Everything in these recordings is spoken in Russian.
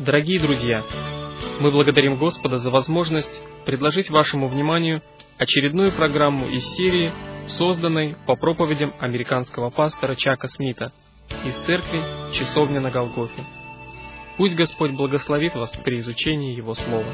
Дорогие друзья, мы благодарим Господа за возможность предложить вашему вниманию очередную программу из серии, созданной по проповедям американского пастора Чака Смита из церкви «Часовня на Голгофе». Пусть Господь благословит вас при изучении Его Слова.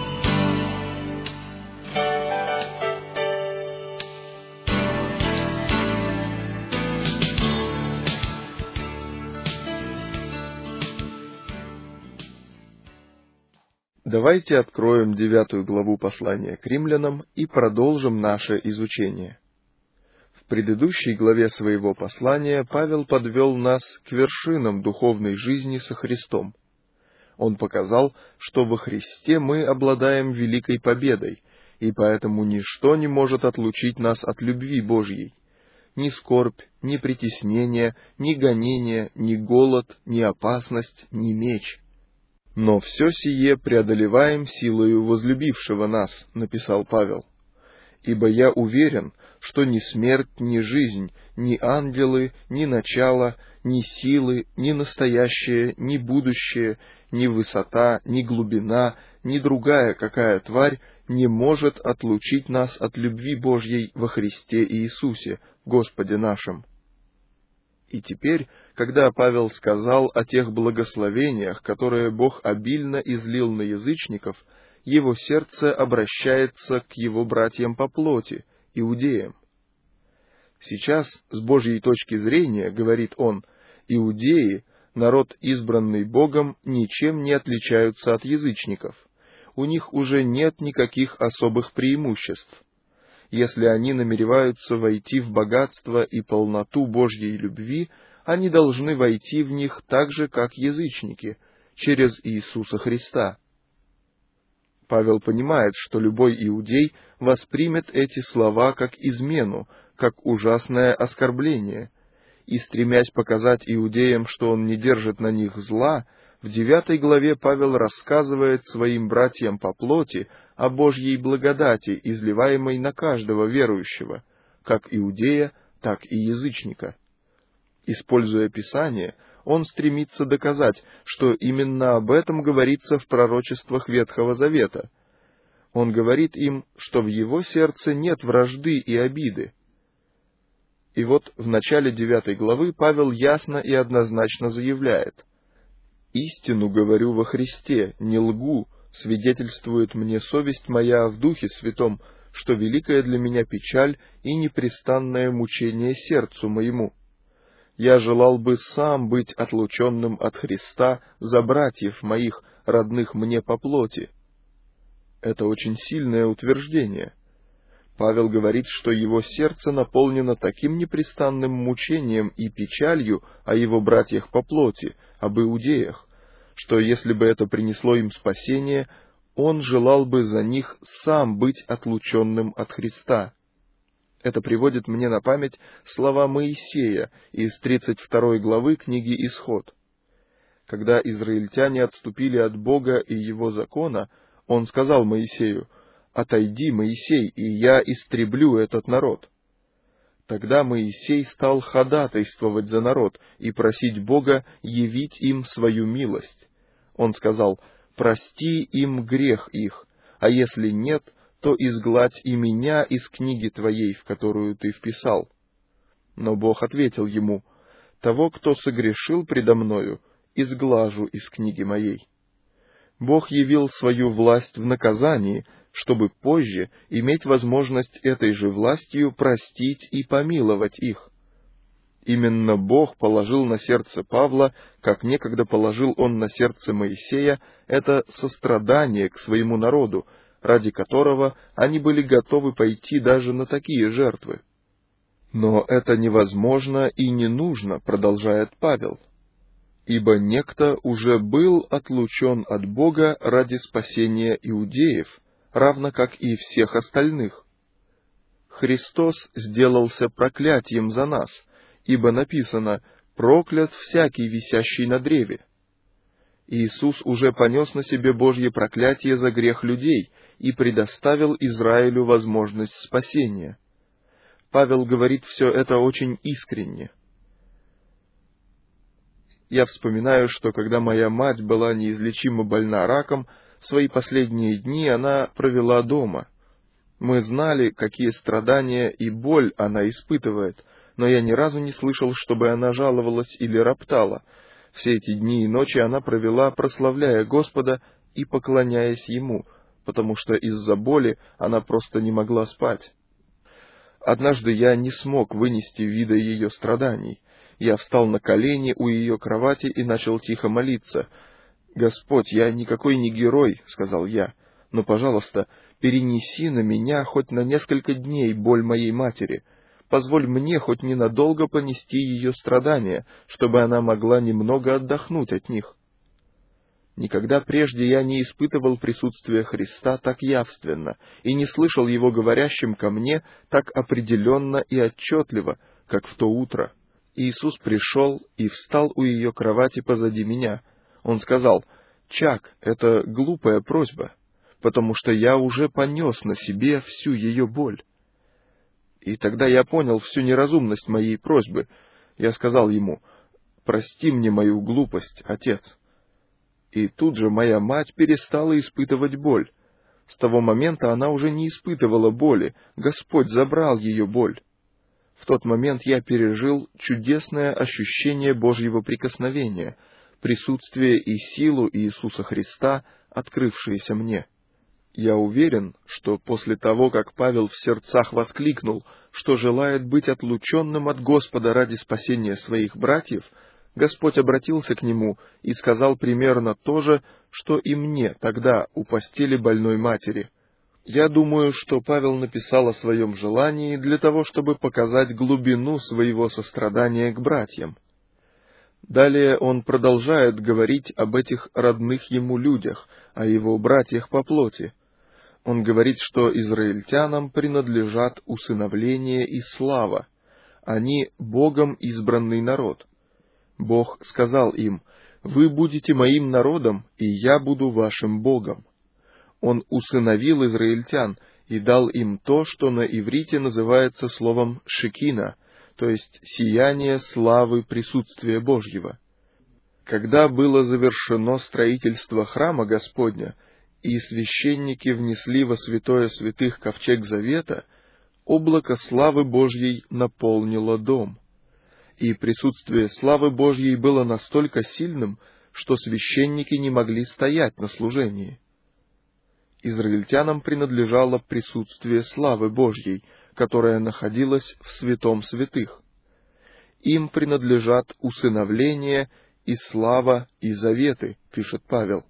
Давайте откроем 9 главу послания к римлянам и продолжим наше изучение. В предыдущей главе своего послания Павел подвел нас к вершинам духовной жизни со Христом. Он показал, что во Христе мы обладаем великой победой, и поэтому ничто не может отлучить нас от любви Божьей. Ни скорбь, ни притеснение, ни гонение, ни голод, ни опасность, ни меч. «Но все сие преодолеваем силою возлюбившего нас», — написал Павел. «Ибо я уверен, что ни смерть, ни жизнь, ни ангелы, ни начало, ни силы, ни настоящее, ни будущее, ни высота, ни глубина, ни другая какая тварь не может отлучить нас от любви Божьей во Христе Иисусе, Господе нашим». И теперь, когда Павел сказал о тех благословениях, которые Бог обильно излил на язычников, его сердце обращается к его братьям по плоти, иудеям. Сейчас, с Божьей точки зрения, говорит он, иудеи, народ, избранный Богом, ничем не отличаются от язычников. У них уже нет никаких особых преимуществ. Если они намереваются войти в богатство и полноту Божьей любви, они должны войти в них так же, как язычники, через Иисуса Христа. Павел понимает, что любой иудей воспримет эти слова как измену, как ужасное оскорбление, и, стремясь показать иудеям, что он не держит на них зла, в 9 главе Павел рассказывает своим братьям по плоти о Божьей благодати, изливаемой на каждого верующего, как иудея, так и язычника. Используя Писание, он стремится доказать, что именно об этом говорится в пророчествах Ветхого Завета. Он говорит им, что в его сердце нет вражды и обиды. И вот в начале 9 главы Павел ясно и однозначно заявляет: «Истину говорю во Христе, не лгу, свидетельствует мне совесть моя в Духе Святом, что великая для меня печаль и непрестанное мучение сердцу моему. Я желал бы сам быть отлученным от Христа за братьев моих, родных мне по плоти». Это очень сильное утверждение. Павел говорит, что его сердце наполнено таким непрестанным мучением и печалью о его братьях по плоти, об иудеях, что если бы это принесло им спасение, он желал бы за них сам быть отлученным от Христа. Это приводит мне на память слова Моисея из 32 главы книги «Исход». Когда израильтяне отступили от Бога и Его закона, он сказал Моисею: «Отойди, Моисей, и я истреблю этот народ». Тогда Моисей стал ходатайствовать за народ и просить Бога явить им свою милость. Он сказал: «Прости им грех их, а если нет, то изгладь и меня из книги твоей, в которую ты вписал». Но Бог ответил ему: «Того, кто согрешил предо мною, изглажу из книги моей». Бог явил свою власть в наказании, чтобы позже иметь возможность этой же властью простить и помиловать их. Именно Бог положил на сердце Павла, как некогда положил он на сердце Моисея, это сострадание к своему народу, ради которого они были готовы пойти даже на такие жертвы. «Но это невозможно и не нужно», продолжает Павел, «ибо некто уже был отлучен от Бога ради спасения иудеев, равно как и всех остальных. Христос сделался проклятием за нас, ибо написано: проклят всякий, висящий на древе». Иисус уже понес на себе Божье проклятие за грех людей и предоставил Израилю возможность спасения. Павел говорит все это очень искренне. я вспоминаю, что когда моя мать была неизлечимо больна раком, свои последние дни она провела дома. Мы знали, какие страдания и боль она испытывает, но я ни разу не слышал, чтобы она жаловалась или роптала. Все эти дни и ночи она провела, прославляя Господа и поклоняясь Ему, потому что из-за боли она просто не могла спать. Однажды я не смог вынести вида ее страданий. Я встал на колени у ее кровати и начал тихо молиться. «Господь, я никакой не герой», — сказал я, — «но, пожалуйста, перенеси на меня хоть на несколько дней боль моей матери. Позволь мне хоть ненадолго понести ее страдания, чтобы она могла немного отдохнуть от них». Никогда прежде я не испытывал присутствия Христа так явственно и не слышал Его говорящим ко мне так определенно и отчетливо, как в то утро. Иисус пришел и встал у ее кровати позади меня. Он сказал: «Чак, это глупая просьба, потому что я уже понес на себе всю ее боль». И тогда я понял всю неразумность моей просьбы. Я сказал ему: «Прости мне мою глупость, Отец». И тут же моя мать перестала испытывать боль. С того момента она уже не испытывала боли, Господь забрал ее боль. В тот момент я пережил чудесное ощущение Божьего прикосновения, присутствие и силу Иисуса Христа, открывшиеся мне. Я уверен, что после того, как Павел в сердцах воскликнул, что желает быть отлученным от Господа ради спасения своих братьев, Господь обратился к нему и сказал примерно то же, что и мне тогда у постели больной матери. Я думаю, что Павел написал о своем желании для того, чтобы показать глубину своего сострадания к братьям. Далее он продолжает говорить об этих родных ему людях, о его братьях по плоти. Он говорит, что израильтянам принадлежат усыновление и слава. Они Богом избранный народ. Бог сказал им: «Вы будете моим народом, и я буду вашим Богом». Он усыновил израильтян и дал им то, что на иврите называется словом «шекина», то есть сияние славы присутствия Божьего. Когда было завершено строительство храма Господня, и священники внесли во святое святых ковчег завета, облако славы Божьей наполнило дом. И присутствие славы Божьей было настолько сильным, что священники не могли стоять на служении. Израильтянам принадлежало присутствие славы Божьей, которая находилась в святом святых. Им принадлежат усыновление и слава и заветы, пишет Павел.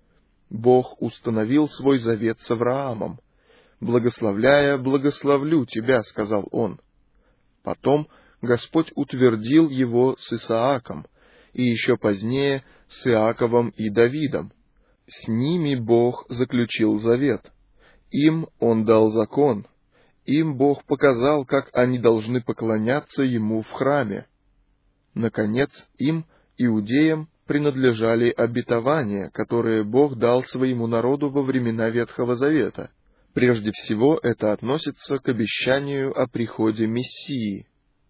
Бог установил свой завет с Авраамом. «Благословляя, благословлю тебя», — сказал он. Потом Господь утвердил его с Исааком, и еще позднее с Иаковом и Давидом. С ними Бог заключил завет. Им Он дал закон. Им Бог показал, как они должны поклоняться Ему в храме. Наконец, им, иудеям, принадлежали обетования, которые Бог дал своему народу во времена Ветхого Завета. Прежде всего, это относится к обещанию о приходе Мессии.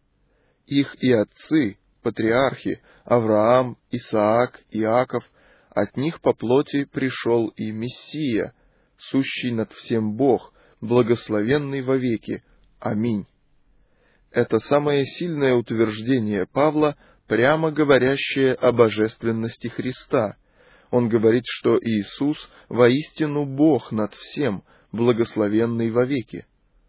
Их и отцы, патриархи, Авраам, Исаак, Иаков, от них по плоти пришел и Мессия, сущий над всем Бог, благословенный вовеки. Аминь. Это самое сильное утверждение Павла, прямо говорящее о божественности Христа. Он говорит, что Иисус воистину Бог над всем, благословенный вовеки.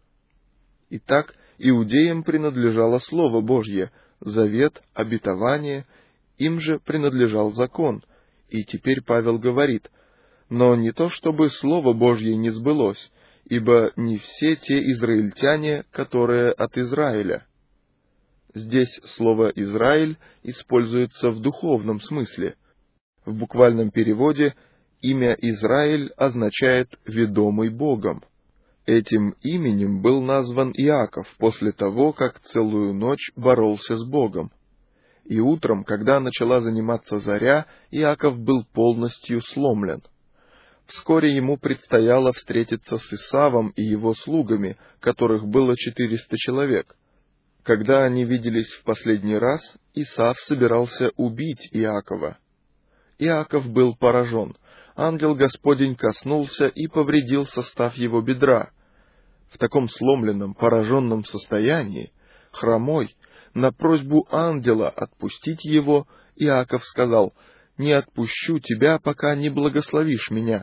Итак, иудеям принадлежало Слово Божье, завет, обетование, им же принадлежал закон. И теперь Павел говорит: «Но не то, чтобы Слово Божье не сбылось, ибо не все те израильтяне, которые от Израиля». Здесь слово «Израиль» используется в духовном смысле. В буквальном переводе имя Израиль означает «ведомый Богом». Этим именем был назван Иаков после того, как целую ночь боролся с Богом. И утром, когда начала заниматься заря, Иаков был полностью сломлен. Вскоре ему предстояло встретиться с Исавом и его слугами, которых было 400 человек. Когда они виделись в последний раз, Исав собирался убить Иакова. Иаков был поражен. Ангел Господень коснулся и повредил состав его бедра. В таком сломленном, пораженном состоянии, хромой, на просьбу ангела отпустить его, Иаков сказал: «Не отпущу тебя, пока не благословишь меня».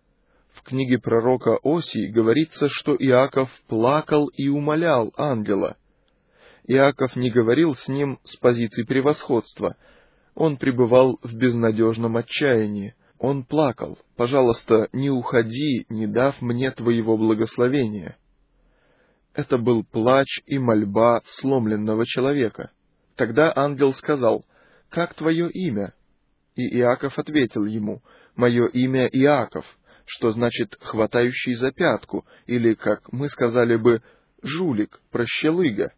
В книге пророка Осии говорится, что Иаков плакал и умолял ангела. Иаков не говорил с ним с позиции превосходства. Он пребывал в безнадежном отчаянии. Он плакал: «Пожалуйста, не уходи, не дав мне твоего благословения». Это был плач и мольба сломленного человека. Тогда ангел сказал: «Как твое имя?» И Иаков ответил ему: «Мое имя Иаков», что значит «хватающий за пятку», или, как мы сказали бы, «жулик, прощелыга».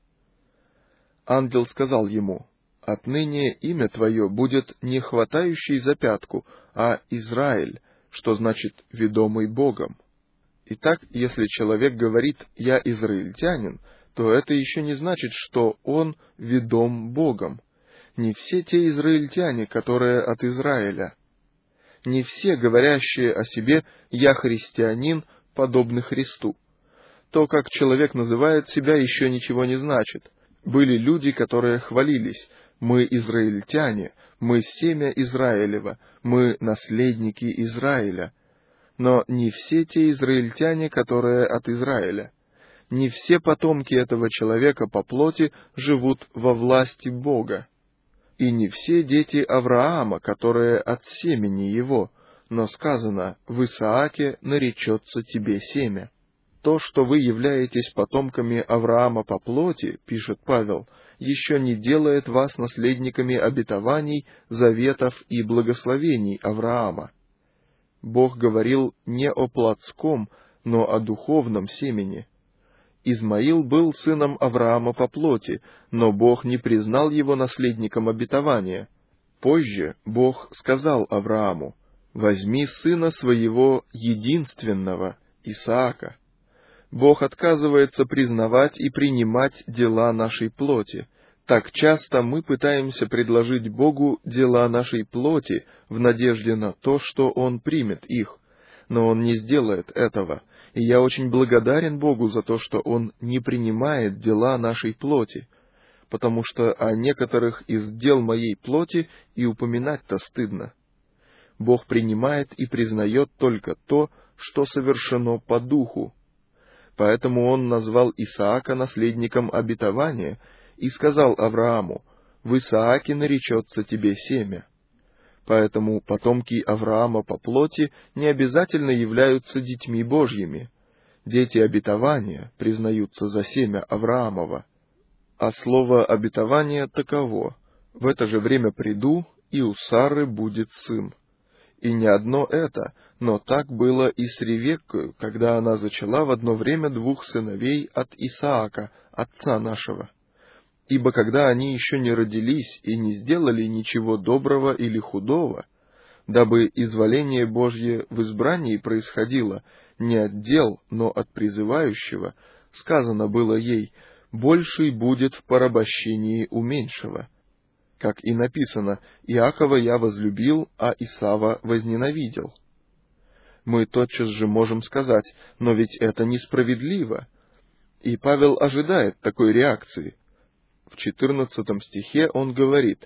Ангел сказал ему: «Отныне имя твое будет не хватающий за пятку, а Израиль, что значит ведомый Богом». Итак, если человек говорит «я израильтянин», то это еще не значит, что он ведом Богом. Не все те израильтяне, которые от Израиля. Не все, говорящие о себе «я христианин», подобны Христу. То, как человек называет себя, еще ничего не значит. Были люди, которые хвалились: «Мы израильтяне, мы семя Израилева, мы наследники Израиля». Но не все те израильтяне, которые от Израиля. Не все потомки этого человека по плоти живут во власти Бога. И не все дети Авраама, которые от семени его, но сказано: «В Исааке наречется тебе семя». То, что вы являетесь потомками Авраама по плоти, пишет Павел, еще не делает вас наследниками обетований, заветов и благословений Авраама. Бог говорил не о плотском, но о духовном семени. Измаил был сыном Авраама по плоти, но Бог не признал его наследником обетования. Позже Бог сказал Аврааму: «Возьми сына своего единственного, Исаака». Бог отказывается признавать и принимать дела нашей плоти. Так часто мы пытаемся предложить Богу дела нашей плоти в надежде на то, что Он примет их, но Он не сделает этого, и я очень благодарен Богу за то, что Он не принимает дела нашей плоти, потому что о некоторых из дел моей плоти и упоминать-то стыдно. Бог принимает и признает только то, что совершено по духу. Поэтому Он назвал Исаака наследником обетования и сказал Аврааму: «В Исааке наречется тебе семя». Поэтому потомки Авраама по плоти не обязательно являются детьми Божьими. Дети обетования признаются за семя Авраамова. А слово обетование таково: «В это же время приду, и у Сары будет сын». И не одно это, но так было и с Ревеккою, когда она зачала в одно время двух сыновей от Исаака, отца нашего. Ибо когда они еще не родились и не сделали ничего доброго или худого, дабы изволение Божье в избрании происходило не от дел, но от призывающего, сказано было ей: «Больший будет в порабощении у меньшего». Как и написано: «Иакова я возлюбил, а Исава возненавидел». Мы тотчас же можем сказать: «Но ведь это несправедливо». И Павел ожидает такой реакции. В 14 стихе он говорит: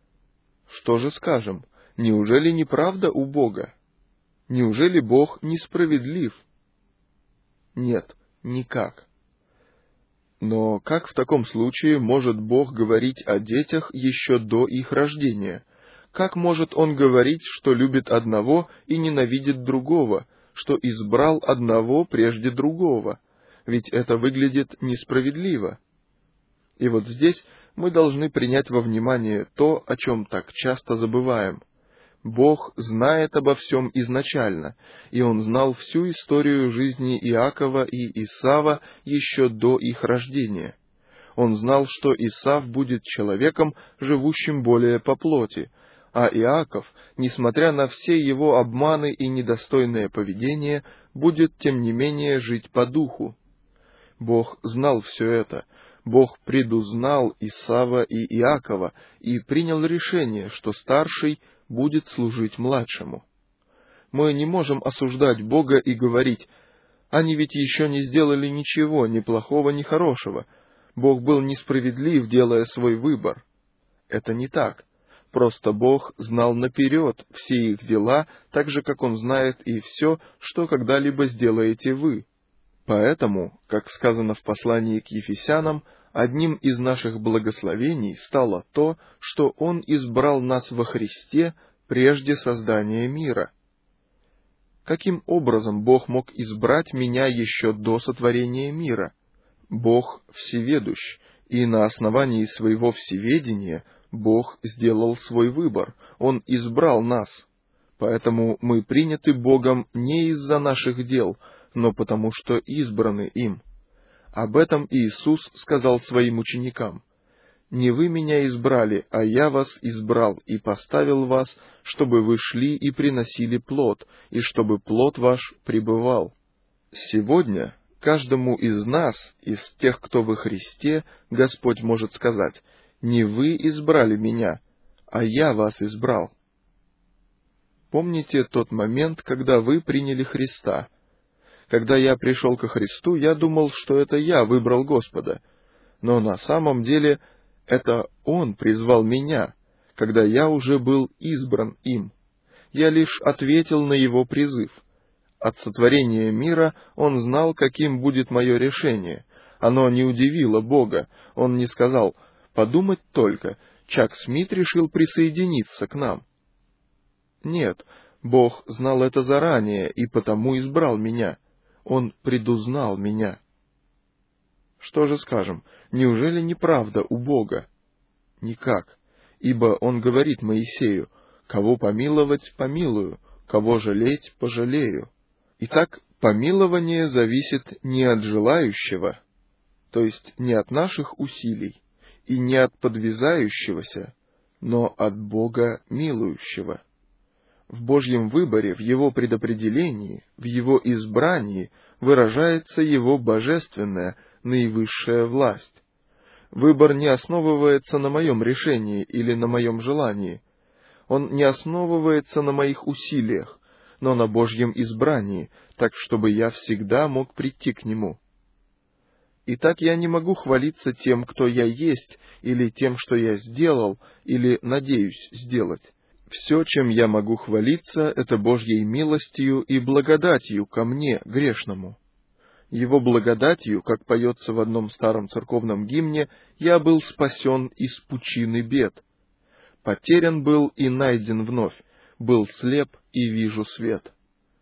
«Что же скажем? Неужели неправда у Бога? Неужели Бог несправедлив?» Нет, никак. Но как в таком случае может Бог говорить о детях еще до их рождения? Как может Он говорить, что любит одного и ненавидит другого, что избрал одного прежде другого? Ведь это выглядит несправедливо. И вот здесь мы должны принять во внимание то, о чем так часто забываем. Бог знает обо всем изначально, и Он знал всю историю жизни Иакова и Исава еще до их рождения. Он знал, что Исав будет человеком, живущим более по плоти, а Иаков, несмотря на все его обманы и недостойное поведение, будет, тем не менее, жить по духу. Бог знал все это. Бог предузнал Исава и Иакова и принял решение, что старший будет служить младшему. Мы не можем осуждать Бога и говорить: «Они ведь еще не сделали ничего, ни плохого, ни хорошего. Бог был несправедлив, делая свой выбор». Это не так. Просто Бог знал наперед все их дела, так же, как Он знает и все, что когда-либо сделаете вы. Поэтому, как сказано в послании к Ефесянам, одним из наших благословений стало то, что Он избрал нас во Христе прежде создания мира. Каким образом Бог мог избрать меня еще до сотворения мира? Бог всеведущ, и на основании своего всеведения Бог сделал свой выбор, Он избрал нас. Поэтому мы приняты Богом не из-за наших дел, но потому что избраны им. Об этом Иисус сказал своим ученикам: «Не вы меня избрали, а я вас избрал и поставил вас, чтобы вы шли и приносили плод, и чтобы плод ваш пребывал». Сегодня каждому из нас, из тех, кто во Христе, Господь может сказать: «Не вы избрали меня, а я вас избрал». Помните тот момент, когда вы приняли Христа? Когда я пришел ко Христу, я думал, что это я выбрал Господа. Но на самом деле это Он призвал меня, когда я уже был избран им. Я лишь ответил на Его призыв. От сотворения мира Он знал, каким будет мое решение. Оно не удивило Бога. Он не сказал: «Подумать только, Чак Смит решил присоединиться к нам». Нет, Бог знал это заранее и потому избрал меня. Он предузнал меня. Что же скажем, неужели неправда у Бога? Никак, ибо Он говорит Моисею: «Кого помиловать, помилую, кого жалеть, пожалею». Итак, помилование зависит не от желающего, то есть не от наших усилий, и не от подвязающегося, но от Бога милующего. В Божьем выборе, в Его предопределении, в Его избрании выражается Его божественная, наивысшая власть. Выбор не основывается на моем решении или на моем желании. Он не основывается на моих усилиях, но на Божьем избрании, так чтобы я всегда мог прийти к Нему. Итак, я не могу хвалиться тем, кто я есть, или тем, что я сделал, или надеюсь сделать. Все, чем я могу хвалиться, это Божьей милостью и благодатью ко мне, грешному. Его благодатью, как поется в одном старом церковном гимне, я был спасен из пучины бед. Потерян был и найден вновь, был слеп и вижу свет.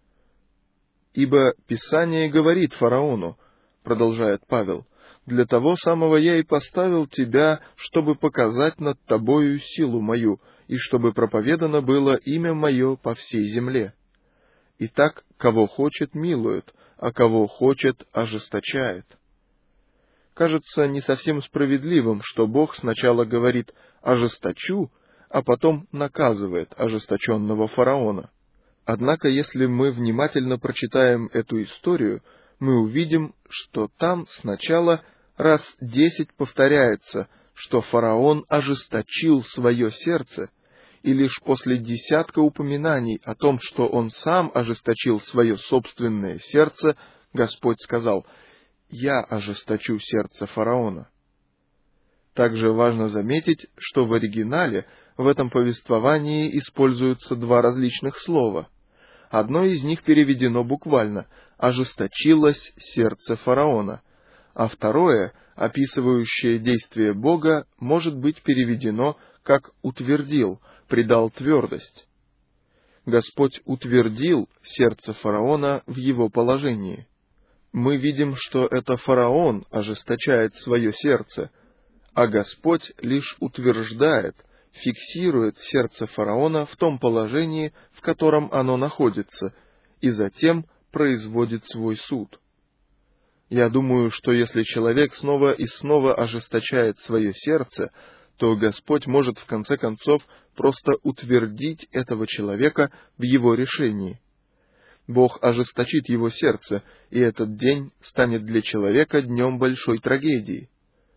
Ибо Писание говорит фараону, продолжает Павел: «Для того самого я и поставил тебя, чтобы показать над тобою силу мою, и чтобы проповедано было имя мое по всей земле». Итак, кого хочет, милует, а кого хочет, ожесточает. Кажется не совсем справедливым, что Бог сначала говорит «ожесточу», а потом наказывает ожесточенного фараона. Однако, если мы внимательно прочитаем эту историю, мы увидим, что там сначала раз 10 повторяется, что фараон ожесточил свое сердце, и лишь после десятка упоминаний о том, что он сам ожесточил свое собственное сердце, Господь сказал: «Я ожесточу сердце фараона». Также важно заметить, что в оригинале в этом повествовании используются два различных слова. Одно из них переведено буквально «ожесточилось сердце фараона», а второе, описывающее действие Бога, может быть переведено как «утвердил», «придал твердость». Господь утвердил сердце фараона в его положении. Мы видим, что это фараон ожесточает свое сердце, а Господь лишь утверждает, фиксирует сердце фараона в том положении, в котором оно находится, и затем производит свой суд. Я думаю, что если человек снова и снова ожесточает свое сердце, то Господь может в конце концов просто утвердить этого человека в его решении. Бог ожесточит его сердце, и этот день станет для человека днем большой трагедии.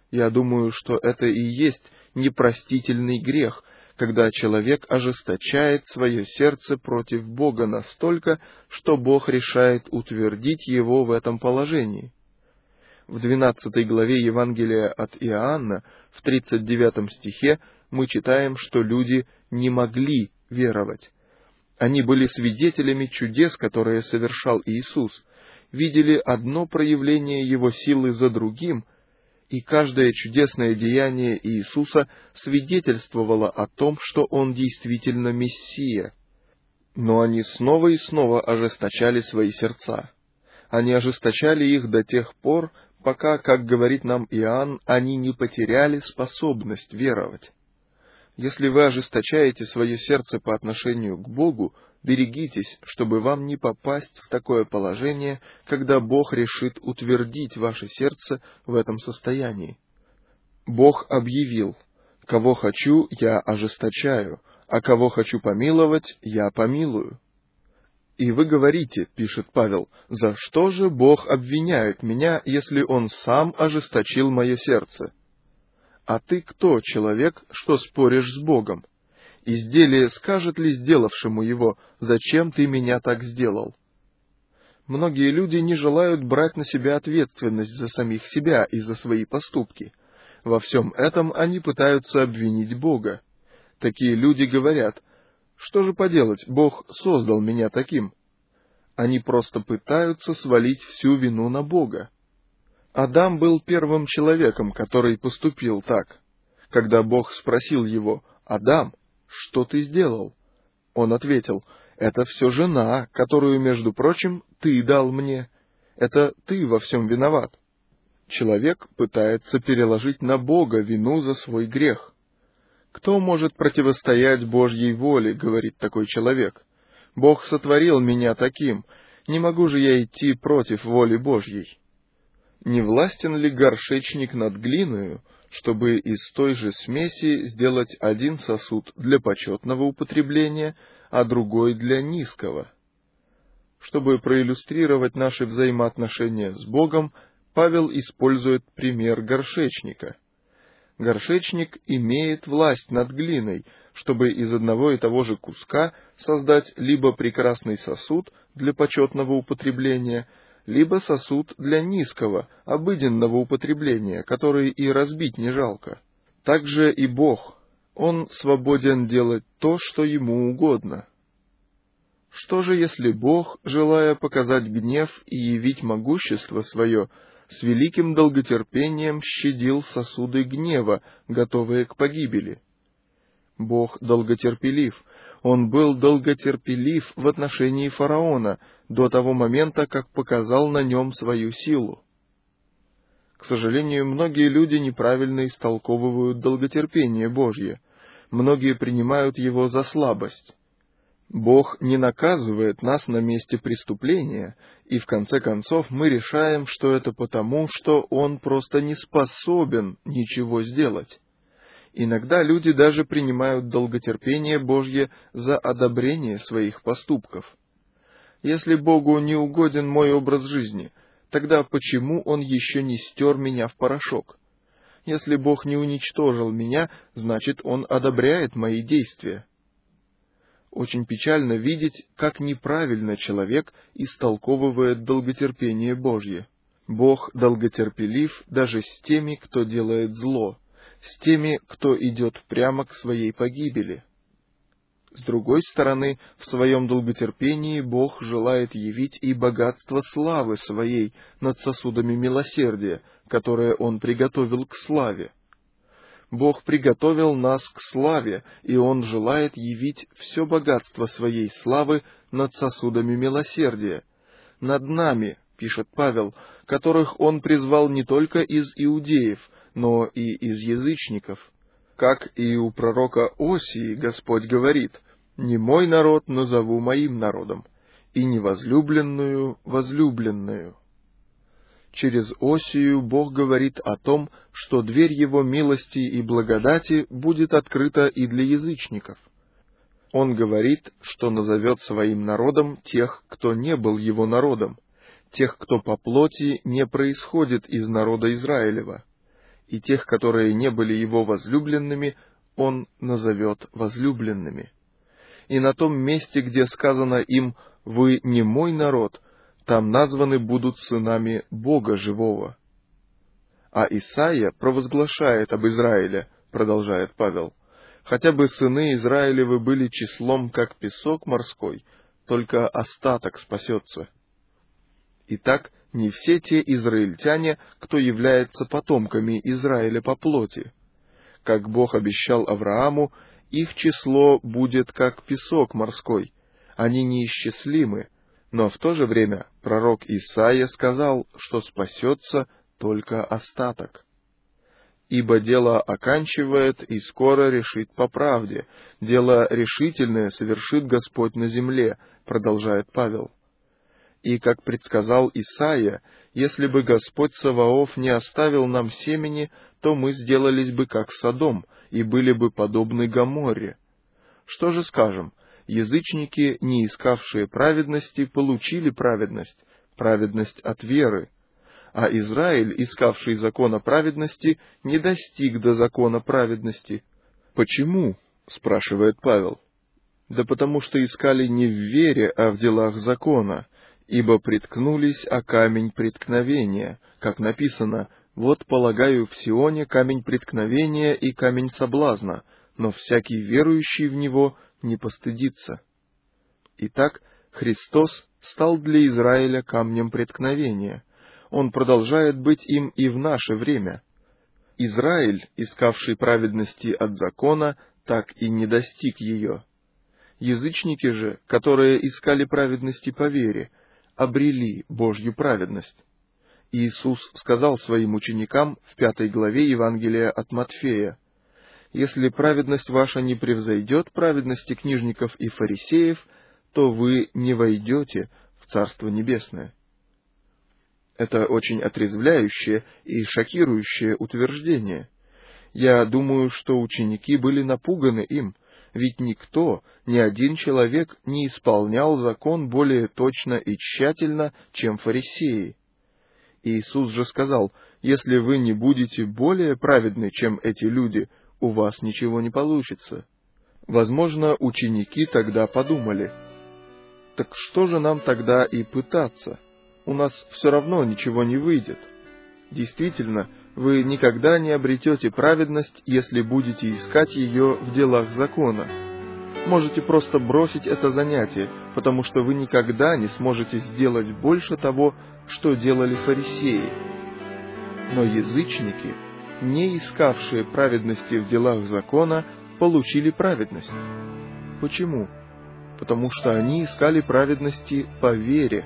Я думаю, что это и есть непростительный грех, когда человек ожесточает свое сердце против Бога настолько, что Бог решает утвердить его в этом положении. В 12 главе Евангелия от Иоанна, в 39 стихе, мы читаем, что люди не могли веровать. Они были свидетелями чудес, которые совершал Иисус, видели одно проявление Его силы за другим, и каждое чудесное деяние Иисуса свидетельствовало о том, что Он действительно Мессия. Но они снова и снова ожесточали свои сердца. Они ожесточали их до тех пор, пока, как говорит нам Иоанн, они не потеряли способность веровать. Если вы ожесточаете свое сердце по отношению к Богу, берегитесь, чтобы вам не попасть в такое положение, когда Бог решит утвердить ваше сердце в этом состоянии. Бог объявил: «Кого хочу, я ожесточаю, а кого хочу помиловать, я помилую». И вы говорите, пишет Павел, «За что же Бог обвиняет меня, если Он сам ожесточил мое сердце?» А ты кто, человек, что споришь с Богом? Изделие скажет ли сделавшему его: «Зачем ты меня так сделал?» Многие люди не желают брать на себя ответственность за самих себя и за свои поступки. Во всем этом они пытаются обвинить Бога. Такие люди говорят: «Что же поделать, Бог создал меня таким». Они просто пытаются свалить всю вину на Бога. Адам был первым человеком, который поступил так. Когда Бог спросил его: «Адам, что ты сделал?» Он ответил: «Это все жена, которую, между прочим, ты дал мне. Это ты во всем виноват». Человек пытается переложить на Бога вину за свой грех. «Кто может противостоять Божьей воле?» — говорит такой человек. «Бог сотворил меня таким, не могу же я идти против воли Божьей». Не властен ли горшечник над глиною, чтобы из той же смеси сделать один сосуд для почетного употребления, а другой для низкого? Чтобы проиллюстрировать наши взаимоотношения с Богом, Павел использует пример горшечника. Горшечник имеет власть над глиной, чтобы из одного и того же куска создать либо прекрасный сосуд для почетного употребления, либо сосуд для низкого, обыденного употребления, который и разбить не жалко. Так же и Бог. Он свободен делать то, что Ему угодно. Что же, если Бог, желая показать гнев и явить могущество Свое, с великим долготерпением щадил сосуды гнева, готовые к погибели? Бог долготерпелив. Он был долготерпелив в отношении фараона до того момента, как показал на нем свою силу. К сожалению, многие люди неправильно истолковывают долготерпение Божье. Многие принимают его за слабость. Бог не наказывает нас на месте преступления, и в конце концов мы решаем, что это потому, что Он просто не способен ничего сделать. Иногда люди даже принимают долготерпение Божье за одобрение своих поступков. Если Богу не угоден мой образ жизни, тогда почему Он еще не стер меня в порошок? Если Бог не уничтожил меня, значит, Он одобряет мои действия. Очень печально видеть, как неправильно человек истолковывает долготерпение Божье. Бог долготерпелив даже с теми, кто делает зло, с теми, кто идет прямо к своей погибели. С другой стороны, в своем долготерпении Бог желает явить и богатство славы Своей над сосудами милосердия, которые Он приготовил к славе. Бог приготовил нас к славе, и Он желает явить все богатство Своей славы над сосудами милосердия, над нами, пишет Павел, которых Он призвал не только из иудеев, но и из язычников. Как и у пророка Осии Господь говорит: «Не мой народ назову моим народом, и невозлюбленную возлюбленную». Через Осию Бог говорит о том, что дверь Его милости и благодати будет открыта и для язычников. Он говорит, что назовет своим народом тех, кто не был Его народом, тех, кто по плоти не происходит из народа Израилева. и тех, которые не были его возлюбленными, он назовет возлюбленными. И на том месте, где сказано им «Вы не мой народ», там названы будут сынами Бога живого. А Исаия провозглашает об Израиле, продолжает Павел, «Хотя бы сыны Израилевы были числом, как песок морской, только остаток спасется». Итак, не все те израильтяне, кто является потомками Израиля по плоти. Как Бог обещал Аврааму, их число будет как песок морской, они неисчислимы, но в то же время пророк Исаия сказал, что спасется только остаток. «Ибо дело оканчивает и скоро решит по правде, дело решительное совершит Господь на земле», продолжает Павел. И, как предсказал Исаия, если бы Господь Саваоф не оставил нам семени, то мы сделались бы как Содом и были бы подобны Гоморре. Что же скажем? Язычники, не искавшие праведности, получили праведность, праведность от веры. А Израиль, искавший закона праведности, не достиг до закона праведности. «Почему?» — спрашивает Павел. «Да потому что искали не в вере, а в делах закона, ибо приткнулись о камень преткновения, как написано: вот полагаю в Сионе камень преткновения и камень соблазна, но всякий верующий в него не постыдится». Итак, Христос стал для Израиля камнем преткновения. Он продолжает быть им и в наше время. Израиль, искавший праведности от закона, так и не достиг ее. Язычники же, которые искали праведности по вере, обрели Божью праведность. Иисус сказал своим ученикам в 5 главе Евангелия от Матфея: «Если праведность ваша не превзойдет праведности книжников и фарисеев, то вы не войдете в Царство Небесное». Это очень отрезвляющее и шокирующее утверждение. Я думаю, что ученики были напуганы им, ведь никто, ни один человек не исполнял закон более точно и тщательно, чем фарисеи. Иисус же сказал: «Если вы не будете более праведны, чем эти люди, у вас ничего не получится». Возможно, ученики тогда подумали: «Так что же нам тогда и пытаться? У нас все равно ничего не выйдет». Действительно, вы никогда не обретете праведность, если будете искать ее в делах закона. Можете просто бросить это занятие, потому что вы никогда не сможете сделать больше того, что делали фарисеи. Но язычники, не искавшие праведности в делах закона, получили праведность. Почему? Потому что они искали праведности по вере.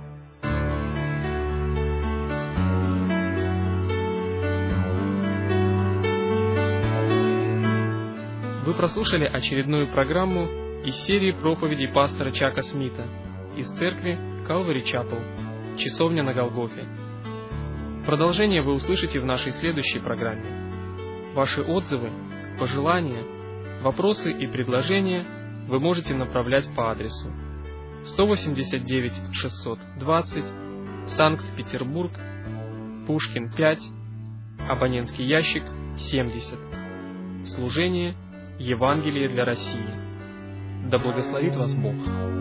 Вы прослушали очередную программу из серии проповедей пастора Чака Смита из церкви Calvary Chapel, Часовня на Голгофе. Продолжение вы услышите в нашей следующей программе. Ваши отзывы, пожелания, вопросы и предложения вы можете направлять по адресу 189 620, Санкт-Петербург, Пушкин 5, абонентский ящик 70. Служение Евангелие для России. Да благословит вас Бог.